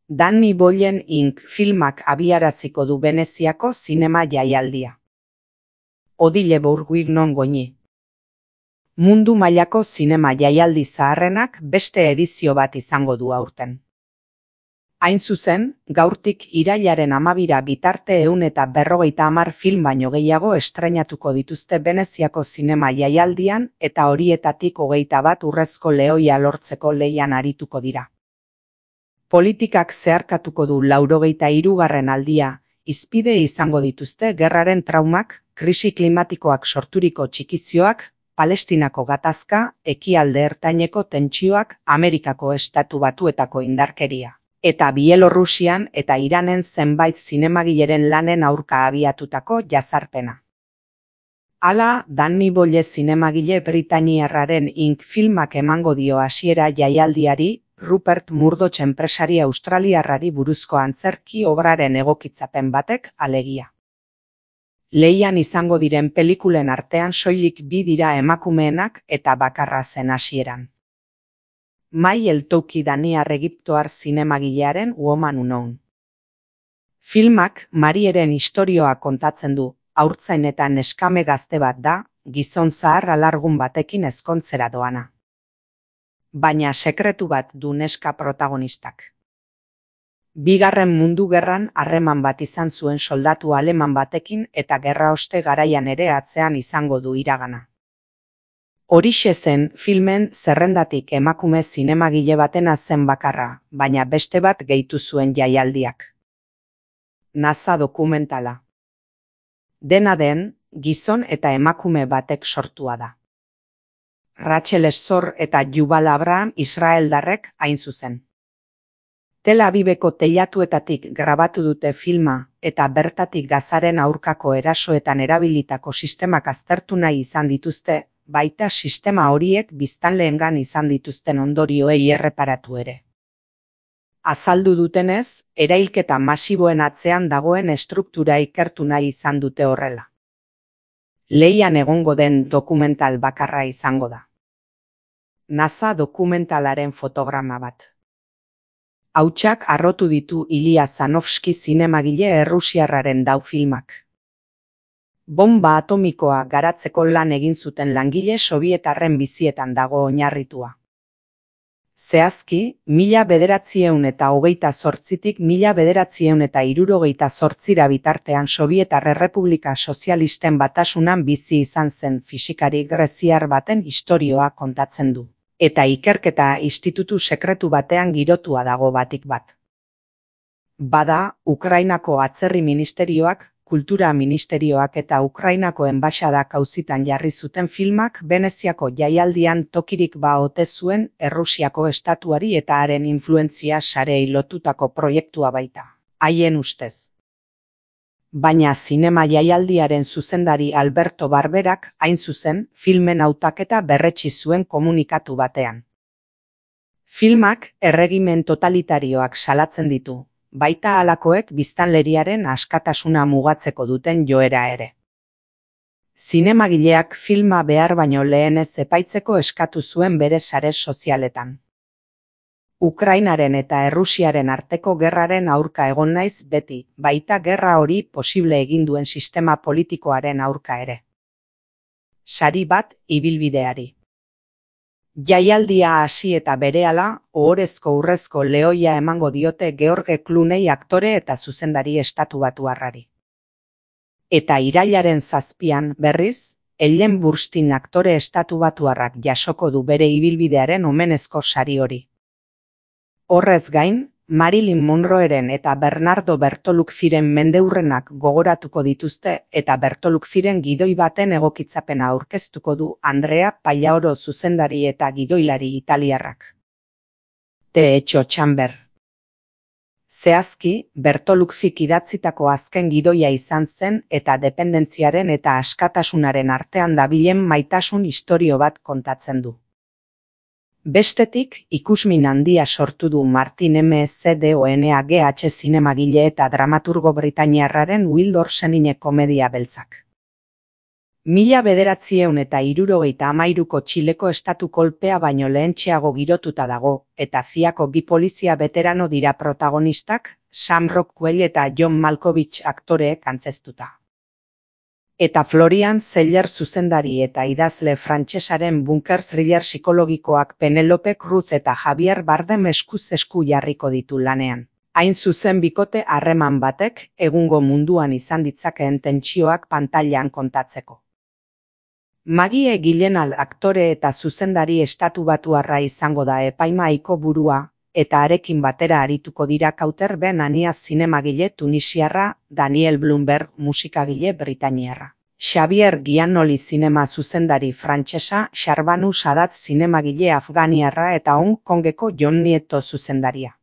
Danny Boyle Inc. filmak abiaraziko du Veneziako zinema jaialdia. Odile Bourguignon goñi. Mundu mailako zinema jaialdi zaharrenak beste edizio bat izango du aurten. Hain zuzen, gaurtik irailaren 12 bitarte 150 film baino gehiago estreinatuko dituzte Veneziako zinema jaialdian eta horietatik 21 urrezko lehoia lortzeko lehian arituko dira. Politikak zeharkatuko du 83. aldia, hizpide izango dituzte gerraren traumak, krisi klimatikoak sorturiko txikizioak, Palestinako gatazka, ekialde ertaineko tentsioak, Amerikako Estatu Batuetako indarkeria, eta Bielorrusian eta Iranen zenbait zinemagileren lanen aurka abiatutako jazarpena. Hala, Danny Boyle zinemagile britainiarraren Inc. filmak emango dio hasiera jaialdiari, Rupert Murdoch enpresari australiarrari buruzko antzerki obraren egokitzapen batek alegia. Lehian izango diren pelikulen artean soilik 2 dira emakumeenak eta bakarra zen hasieran. Mai Eltouki daniar egiptoar zinemagilearen Woman Unknown. Filmak Marieren istorioa kontatzen du, haurtzain eta neskame gazte bat da, gizon zahar alargun batekin ezkontzera doana. Baina sekretu bat du neska protagonistak. Bigarren Mundu Gerran harreman bat izan zuen soldatu aleman batekin eta gerraoste garaian ere atzean izango du iragana. Horixe zen filmen zerrendatik emakume zinemagile batena zen bakarra, baina beste bat gehitu zuen jaialdiak. NASA dokumentala. Dena den, gizon eta emakume batek sortua da. Rachel Szor eta Yuval Abraham israeldarrek hain zuzen. Tel Aviveko teilatuetatik grabatu dute filma eta bertatik Gazaren aurkako erasoetan erabilitako sistemak aztertu nahi izan dituzte, baita sistema horiek biztanleengan izan dituzten ondorioei erreparatu ere. Azaldu dutenez, erailketa masiboen atzean dagoen estruktura ikertu nahi izan dute horrela. Lehian egongo den dokumental bakarra izango da. NASA dokumentalaren fotograma bat. Hautsak harrotu ditu Ilya Zanovski zinemagile errusiarraren dau filmak. Bomba atomikoa garatzeko lan egin zuten langile sobietarren bizietan dago oinarritua. Zehazki, 1928tik 1968 bitartean Sobietar Errepublika Sozialisten Batasunan bizi izan zen fisikari greziar baten istorioa kontatzen du. Eta ikerketa institutu sekretu batean girotua dago batik bat. Bada, Ukrainako atzerri ministerioak, kultura ministerioak eta Ukrainako enbaxadak auzitan jarri zuten filmak Veneziako jaialdian tokirik ote zuen Errusiako estatuari eta haren influentzia sareei lotutako proiektua baita, haien ustez. Baina zinema jaialdiaren zuzendari Alberto Barberak hain zuzen filmen hautaketa berretsi zuen komunikatu batean. Filmak erregimen totalitarioak salatzen ditu, baita halakoek biztanleriaren askatasuna mugatzeko duten joera ere. Zinemagileak filma behar baino lehenez epaitzeko eskatu zuen bere sare sozialetan. Ukrainaren eta Errusiaren arteko gerraren aurka egon naiz beti, baita gerra hori posible egin duen sistema politikoaren aurka ere. Sari bat ibilbideari. Jaialdia hasi eta berehala, ohorezko urrezko lehoia emango diote George Clooney aktore eta zuzendari estatubatuarrari. Eta irailaren 7 berriz, Ellen Burstyn aktore estatubatuarrak jasoko du bere ibilbidearen omenezko sari hori. Horrez gain, Marilyn Monroeren eta Bernardo Bertolucciren mendeurrenak gogoratuko dituzte eta Bertolucciren gidoi baten egokitzapena aurkeztuko du Andrea Pallaoro zuzendari eta gidoilari italiarrak. The Echo Chamber. Zehazki, Bertoluczik idatzitako azken gidoia izan zen eta dependentziaren eta askatasunaren artean dabilen maitasun istorio bat kontatzen du. Bestetik, ikusmin handia sortu du Martin McDonagh zinemagile eta dramaturgo britainiarraren Will Dorsenin komedia beltzak. 1973ko Txileko estatu kolpea baino lehentxeago girotuta dago, eta ziako bi polizia veterano dira protagonistak, Sam Rockwell eta John Malkovich aktoreek antzeztuta. Eta Florian Zeller zuzendari eta idazle frantsesaren bunker thriller psikologikoak Penelope Cruz eta Javier Bardem eskuz esku jarriko ditu lanean. Hain zuzen bikote harreman batek, egungo munduan izan ditzakeen tentsioak pantailan kontatzeko. Maggie Gyllenhaal aktore eta zuzendari estatubatuarra izango da epaimahaiko burua, eta harekin batera arituko dira Kauter Ben Ania zinemagile tunisiarra, Daniel Blumberg musikagile britainiarra, Xavier Giannoli zinema zuzendari frantsesa, Sharbanu Sadat zinemagile afganiarra eta Hong Kongeko Jon Nieto zuzendaria.